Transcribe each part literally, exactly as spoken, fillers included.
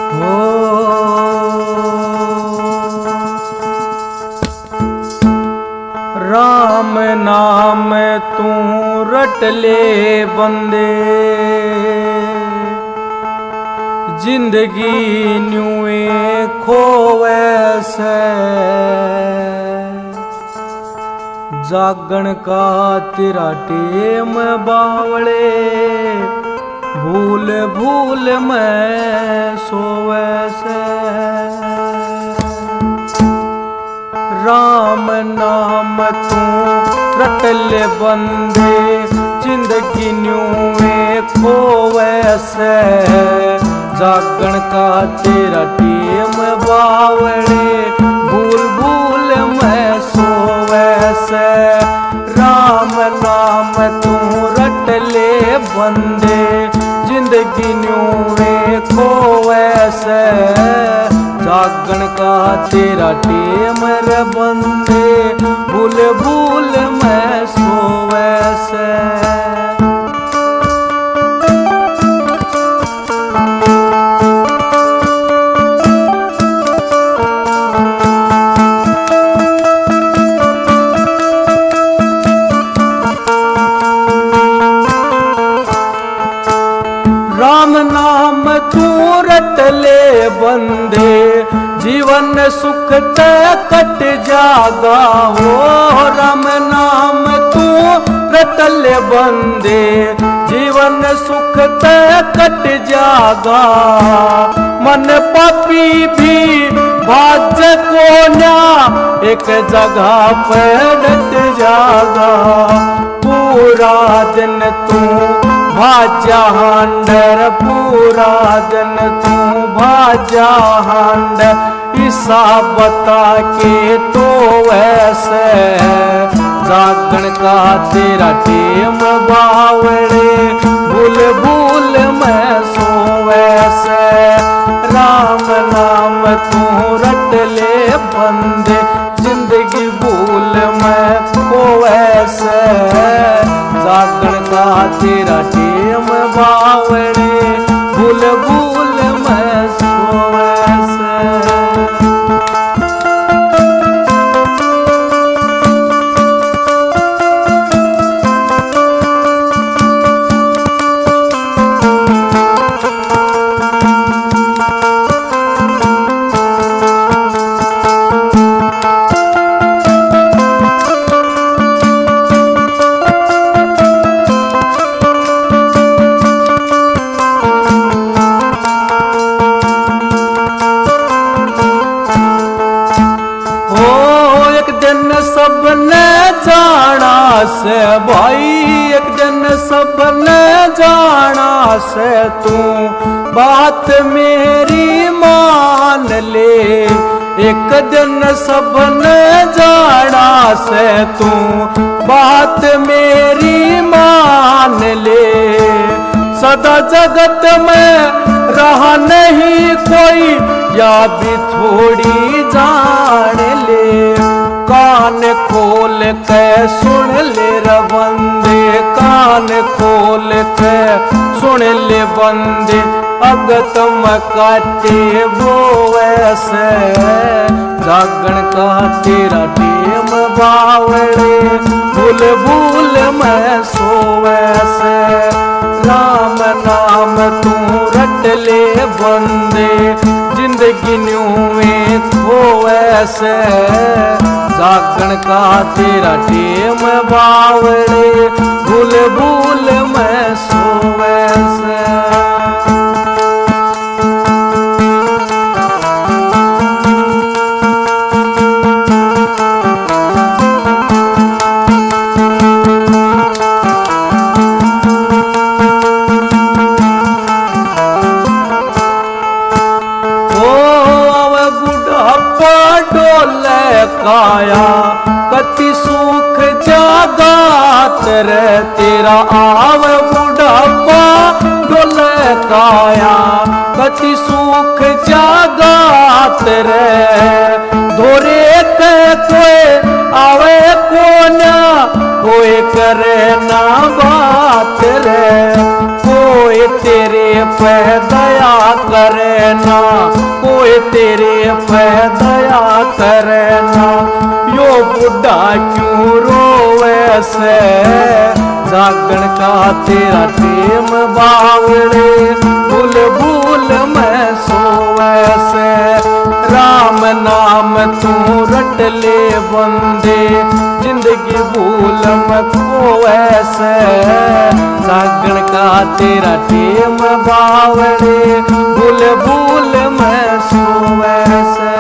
हो राम नाम तू रट ले बंदे, जिंदगी न्यूए खोवे से जागण का तेरा टेम बावले, भूल भूल मैं सोवे से। राम नाम तू रट ले बंदे, जिंदगी न्यूए खोवे से जागण का तेरा टेम बावले, भूल भूल मैं सोवे से। राम नाम तू रट ले बंदे, जिंदगी न्यूए खोवे से जागण का तेरा टेम रे बंदे, भूल भूल मैं सोवे से। राम नाम तू रट ले बंदे, जीवन सुख ते कट जागा हो। राम नाम तू रट ले बंदे, जीवन सुख ते कट जागा। मन पापी भी भाज को न्या, एक जगह पे डट जागा। पूरा दिन तू भाजा हांडर, पूरा दिन तू भाजा हांडर, ईसा बता के तो वैसे जागण का तेरा टेम बावड़े, भूल भूल मैं सोवे से। राम नाम तू रट ले बंदे, जिंदगी भूल मैं खोवे से जागण का तेरा टेम बावड़े, भूल भूल मैं सोवे से। सबने जाना से भाई, एक दिन सबने जाना से तू बात मेरी मान ले। एक दिन सबने जाना से तू बात मेरी मान ले। सदा जगत में रहा नहीं कोई, या भी थोड़ी जान ले। कान खोल के सुन ले रे बंदे, कान खोल के सुन ले बंदे, अगत में काटे वो वैसे जागण का तेरा टेम बावड़े, भूल भूल मैं सोवे से। राम नाम तू रट ले बंदे, जिंदगी न्यूए खोवे से जागण का तेरा टेम बावड़े, भूल भूल मैं सोवे से। काया कति सुख जागा तेरे, तेरा आव बुढ़ापा डोले काया कति सुख जागा तेरे। धोरे के कोई आवे कोना, कोई करे ना बात रे, कोई तेरे पे दया करे ना, कोई तेरे पे दया करे ना। यो बुढ़ा क्यों रोवे से, जागण का तेरा टेम बावड़े, भूल भूल में सोवे से। राम नाम तू रट ले बंदे, जिंदगी भूल में खोवे से। जागण का तेरा टेम बावड़े, भूल भूल में सोवे से।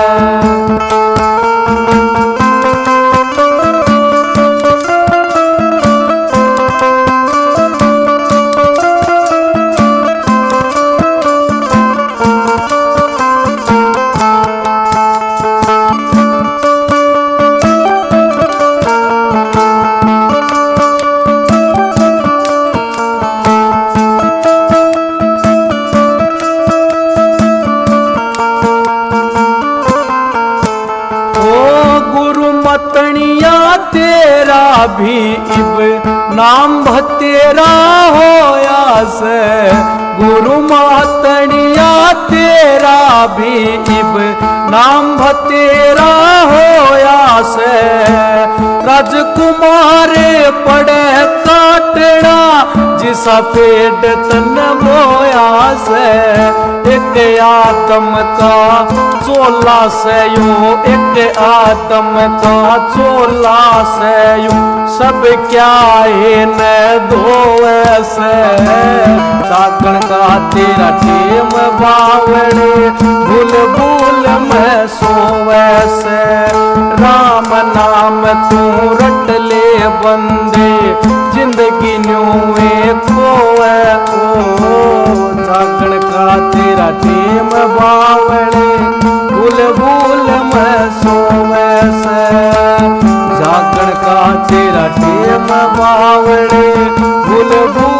तेरा भी इब नाम भतेरा होया से, गुरु मातनिया तेरा भी इब नाम भतेरा होया से। राजकुमार पड़े काटना, जिसा पेट तन बोया से। एक आत्म का चोला से यो, एक आत्म का चोला से यो, सब क्या है न धोवे से। जागण का तेरा टेम बावड़े, भूल भूल में सोवे से। राम नाम तू रट ले बंदे, जिंदगी न्यूए खोवे ओ। जागण का तेरा टेम बावड़े, भूल भूल में सोवे से। जागण का तेरा टेम बावड़े, भूल भूल